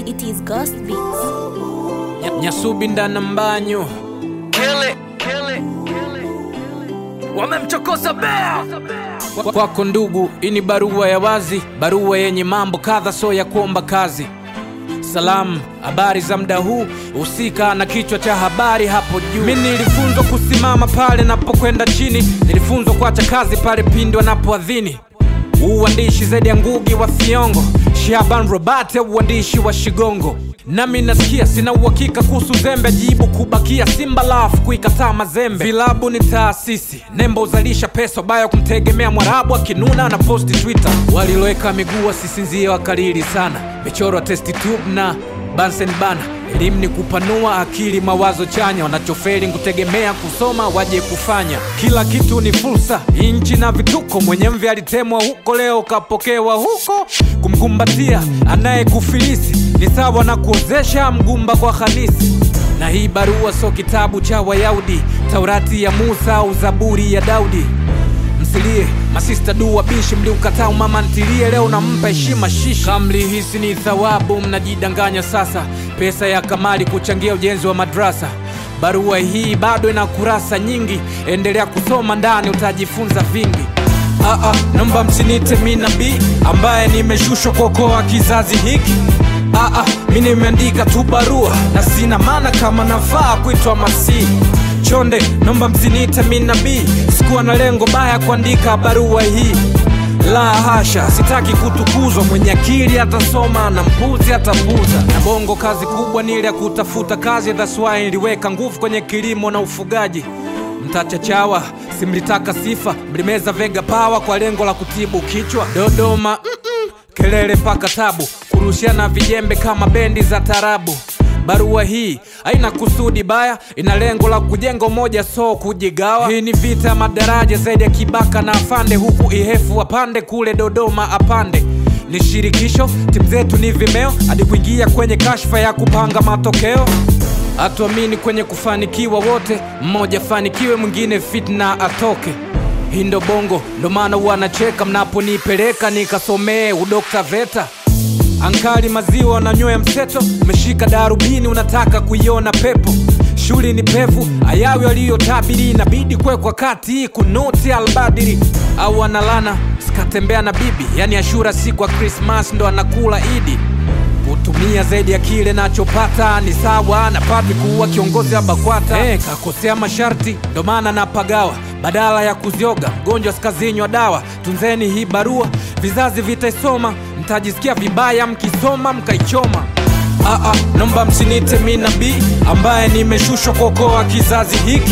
It is Ghost Beats. Nyasubi ndana mbanyo wamemchokoza bea. Kwako ndugu, ini barua ya wazi, barua yenye mambo kadha, so ya kuomba kazi. Salamu, habari za mda huu, usika na kichwa cha habari hapo juu. Mimi nilifunzwa kusimama pale napokwenda chini, nilifunzwa kuacha kazi pale pindi wanapoadhini. Uandishi zaidi ya Ngugi wa Thiong'o, Shaban Robert uandishi wa Shigongo. Nami nasikia sina uhakika kuhusu zembe, jibu kubakia Simba lafu kuikataa mazembe. Vilabu ni taasisi, nembo uzalisha pesa, baya kumtegemea Mwarabu akinuna na posti Twitter. Waliloweka miguu wasisinzie wakalili sana, michoro testi tube na Bunsen bana. Elimu ni kupanua akili, mawazo chanya, wanachofeli kutegemea kusoma waje kufanya. Kila kitu ni fursa, inchi na vituko, mwenye mvi alitemwa huko leo kapokewa huko. Kumkumbatia anayekufilisi ni sawa na kuozesha mgumba kwa khanisi. Na hii barua so kitabu cha Wayahudi, Taurati ya Musa au Zaburi ya Daudi. Msilie masista dua bishi, mliukataa mama ntilie, leo nampa heshima shishi. Kamli hisi ni thawabu, mnajidanganya sasa. Pesa ya kamali kuchangia ujenzi wa madrasa. Barua hii bado ina kurasa nyingi, endelea kusoma ndani utajifunza vingi. Naomba msinite mimi nabii ambaye nimeshushwa kuokoa kizazi hiki. Mimi nimeandika tu barua na sina maana kama nafaa kuitwa Masihi. Chonde, naomba msinite mimi nabii, sikuwa na lengo baya kuandika barua hii. La hasha, sitaki kutukuzwa, mwenye akili atasoma na mpuzi atapuza. Na bongo kazi kubwa ni ile ya kutafuta kazi, that's why niliweka nguvu kwenye kilimo na ufugaji. Mtachachawa, simlitaka sifa, mlimeza Vega Power kwa lengo la kutibu kichwa. Dodoma, kelele paka tabu, kurushiana vijembe kama bendi za tarabu. Barua hii haina kusudi baya, ina lengo la kujenga moja so kujigawa. Hii ni vita ya madaraja zaidi ya Kibaka na Afande, huku Ihefu apande kule Dodoma apande. Ni shirikisho, timu zetu ni Vimeo, hadi kuingia kwenye kashfa ya kupanga matokeo. Hatuamini kwenye kufanikiwa wote, mmoja fanikiwe mwingine fitna atoke. Hii ndo bongo, ndo maana wanacheka mnaponipeleka nikasomee udokta VETA. Ankali maziwa na nyoya mseto, umeshika darubini unataka kuiona pepo. Shuli ni pevu, ayawi waliotabiri, inabidi kwa kati kunoti albadiri. Au analana, sikatembea na bibi, yani Ashura siku wa Christmas ndo anakula Idi. Kutumia zaidi ya kile nachopata ni sawa na padri kuwa kiongozi wa BAKWATA. Kakosea masharti, ndo maana napagawa, badala ya kuzioga mgonjwa sikazinywa dawa. Tunzeni hii barua, vizazi vitaisoma, mtajisikia vibaya mkisoma mkaichoma. Naomba msinite mimi nabii ambaye nimeshushwa kuokoa kizazi hiki.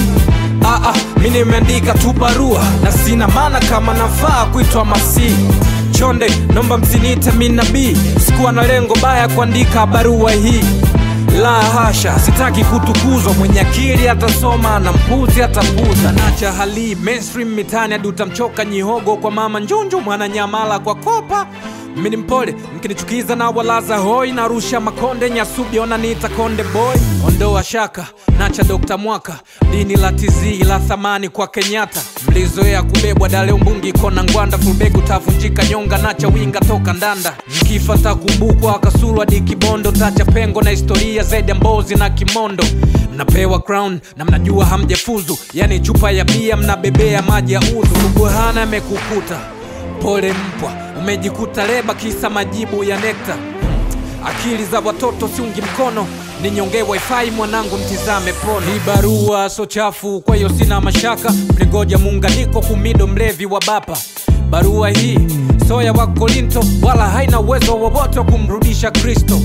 Mimi nimeandika tu barua na sina maana kama nafaa kuitwa Masihi. Chonde, naomba msinite mimi nabii, sikuwa na lengo baya kuandika barua hii. La hasha, sitaki kutukuzwa, mwenye akili atasoma na mpuzi atapuza. Nacha hali mainstream mitani hadi utamchoka nyihogo kwa mama njunju, mwana nyamala kwa kopa. Mimi ni mpole, mkinichukiza na walaza hoi, narusha makonde Nyasubi ona niita konde boy. Ondoa shaka, nacha Dr. Mwaka, dini la tizi la thamani kwa Kenyatta. Mlizoea kubebwa dale umbungi kona ngwanda, fulbegu tavunjika nyonga, nacha winga toka ndanda. Mkifa takumbukwa Kasulu hadi Kibondo, tacha pengo na historia zaidi ya Mbozi na Kimondo. Mnapewa crown na mnajua hamjafuzu, yani chupa ya bia mnabebea maji ya udhu. Subuhana amekukuta, pole mpwa, umejikuta leba kisa majibu ya nekta. Akili za watoto siungi mkono, ninyonge wifi mwanangu mtizame pono. Hii barua so chafu, kwa hiyo sina mashaka, mlingoja muunganiko kumido mlevi wa bapa. Barua hii so ya Wakorinto, wala haina uwezo wowote wa kumrudisha Kristo.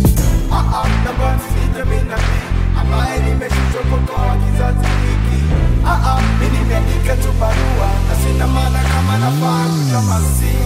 Naomba msinite mimi nabii ambaye nimeshushwa kuokoa kizazi hiki. Mimi nimeandika tu barua na sina maana kama nafaa kuitwa Masihi.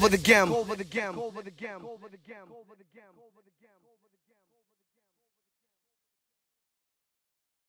over the game.